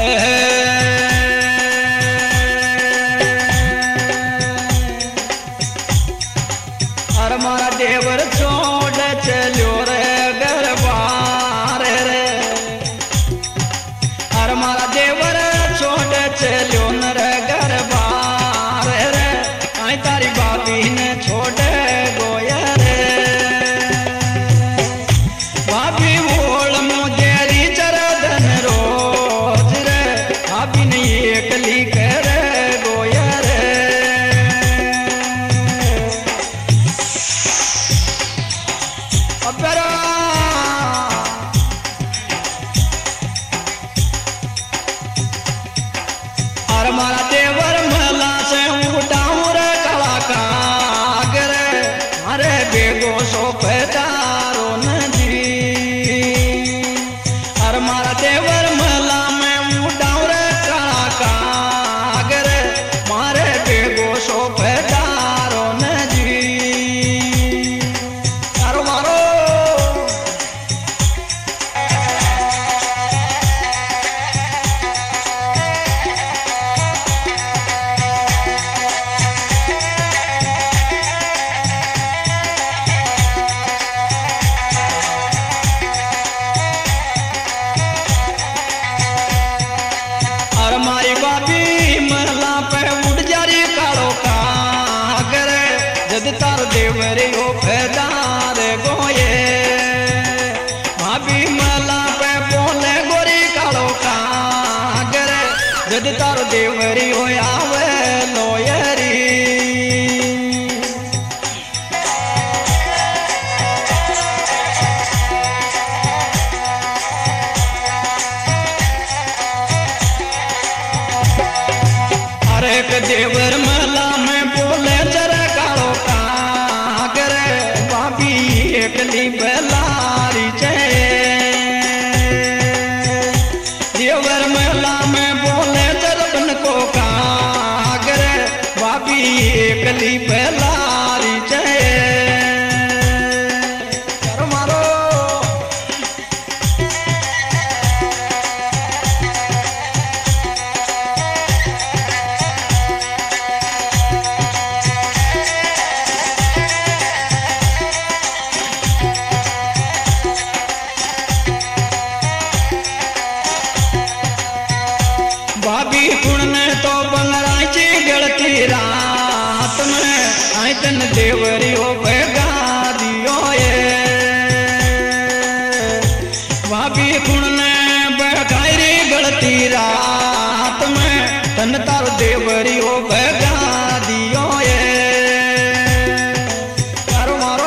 अरे मारा देवर छोड़ चलो रे गरबार रे। अरे मारा देवर छोड़ चलो न रे गरबार रे। आई तारी बाबी ने छोड़ गोया रे। बाबी बोल मुझेरी चरदन रोज रे। बाबी ने एकली कर गोया रे। अरे मारा देवर मला से उठाऊं रे कला कागर। अरे बेगो सोफेदारो नदी। अरे मारा देवर मला में उठाऊं रे कला कागर। मारे बेगो सोफेदारो नदी। अरे मारो मारी बाबी महला पे उड़ जारी कालो कागर। जद तार देवरे हो फेदार गोये। भाभी महला पे बोले गोरी कालो कागर। जद तार देवरी हो आवे लोयरी। एक देवर मला में बोले जरा कालो कागर। बाबी एकली बेलारी चे। देवर मला में बोले जरबन को कागर। बाबी एकली बेलारी चे। भाभी कुण ने तो बंगराची गलती रात में। आई तन देवरी हो बेगा दियो ये। भाभी कुण ने बगाई गलती रात में। तन तार देवरी हो बेगा दियो ये। तारो मारो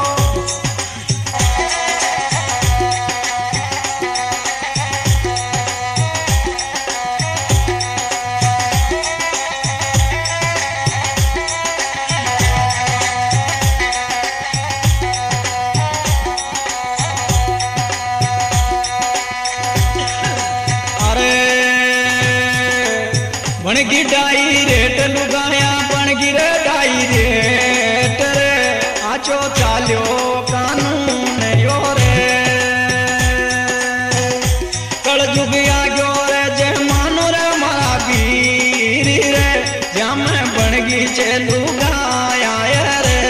बनगी डाई रेट लुगाया। बनगी रे डाई रेट रे। आचो चाल्यो कानून यो रे। कल जुग आ गयो रे जे मानो रे मारा वीर रे। जा मैं बनगी चे लुगाया रे।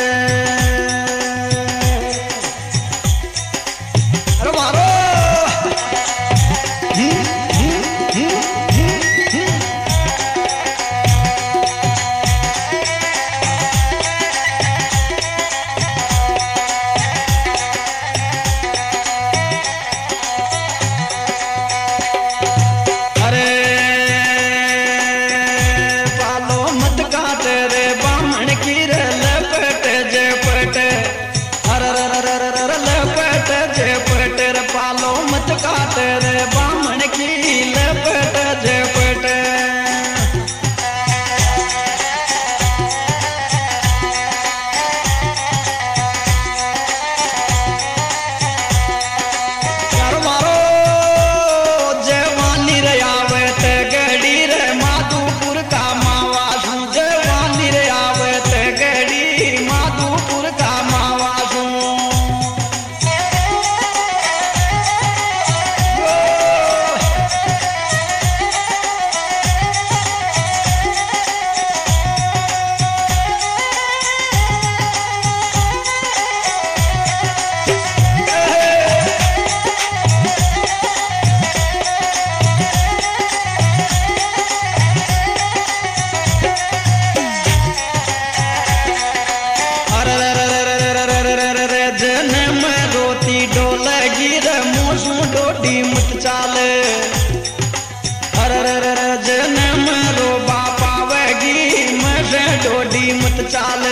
अरे मारो काट रे बामण की लपट झपट। कर मारो जवानी रे आवे ते गड़ी रे। माधुपुर का मावा सू। जवानी रे आवे ते गड़ी माधुपुर का मावा सू। मत चाल अरे जन्म रो बाप आवेगी मैं डोडी मत चाल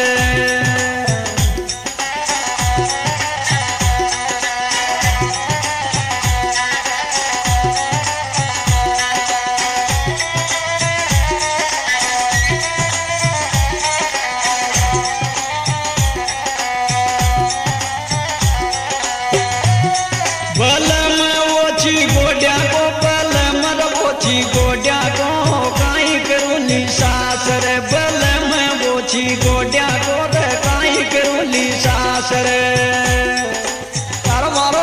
गोड्या को काई करूली सासर बल में बोची गोड्या को काई करूली सासर तारो मारो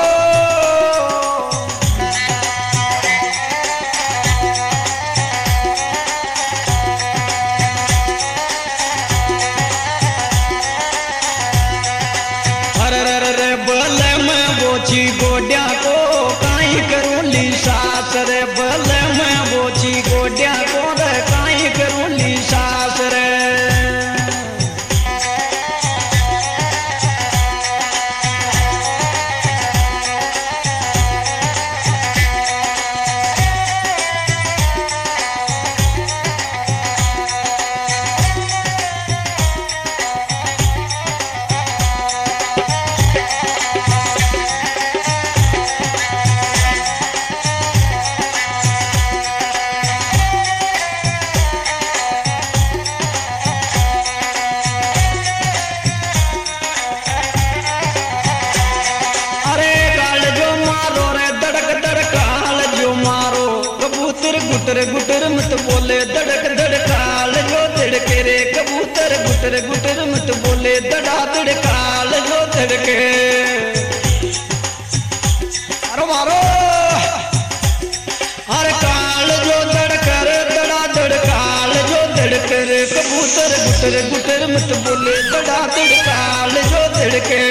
अरे बल में बोची गोड्या को काई करूली सासर बल बोची गोड्या को काई करूली सासर गुटर गुटर मत बोले धड़क धड़काल जो धड़के रे कबूतर गुटर गुटर मत बोले धड़ा धड़काल जो धड़के अरे मारो अरे काल जो धड़कर धड़ा धड़काल जो धड़के रे कबूतर गुटर गुटर मत बोले धड़ा धड़काल जो धड़के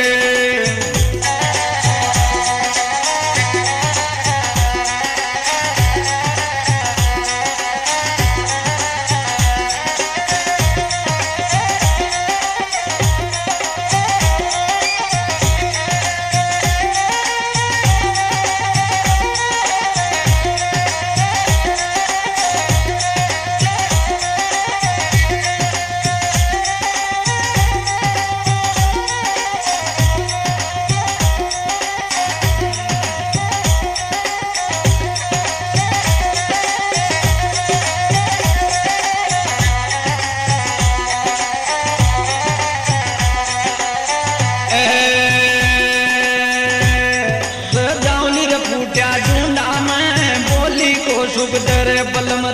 सुख दर बलम